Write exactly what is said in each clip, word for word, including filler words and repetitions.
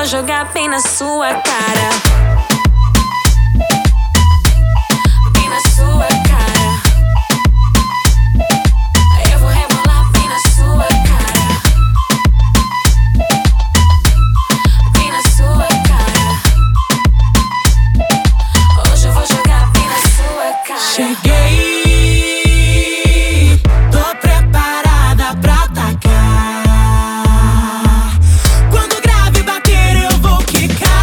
vou jogar bem na sua cara. Bem na sua cara. Eu vou rebolar bem na sua cara. Bem na sua cara. Hoje eu vou jogar bem na sua cara. Cheguei, tô preparada pra atacar. Quando o grave bater eu vou quicar.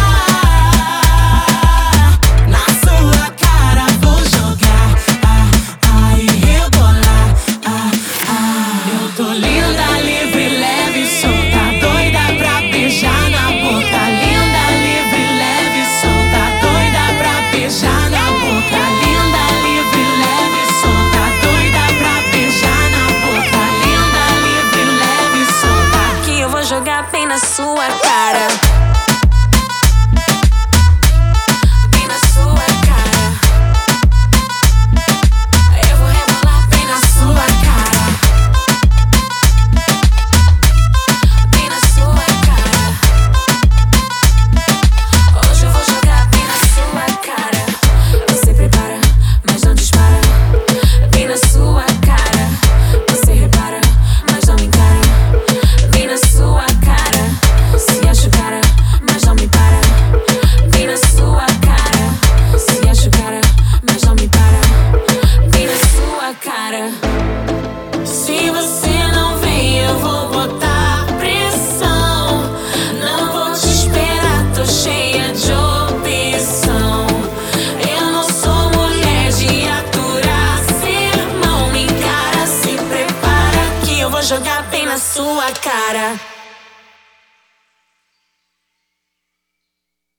Na sua cara vou jogar, ah, ah, e rebolar, ah, ah. Eu tô linda, livre, leve, solta, doida pra beijar na boca. Linda, livre, leve, solta, doida pra beijar na boca. Linda, livre, leve, solta, doida pra beijar na boca. Linda, livre, leve, solta. Que eu vou jogar bem na sua cara. Bem na sua cara. Eu vou rebolar bem na sua cara. Bem na sua cara. Hoje eu vou jogar bem na sua cara. Você prepara, mas não dispara. Bem na sua cara. Você repara, mas não me encara. Bem na sua cara. Se acha cara, mas não me para. Bem na sua cara. Se acha cara, mas não me para. Bem na sua cara. Se você não vem, eu vou botar pressão. Não vou te esperar, tô cheia de opção. Eu não sou mulher de aturar sermão. Me encara, se prepara que eu vou jogar bem na sua cara.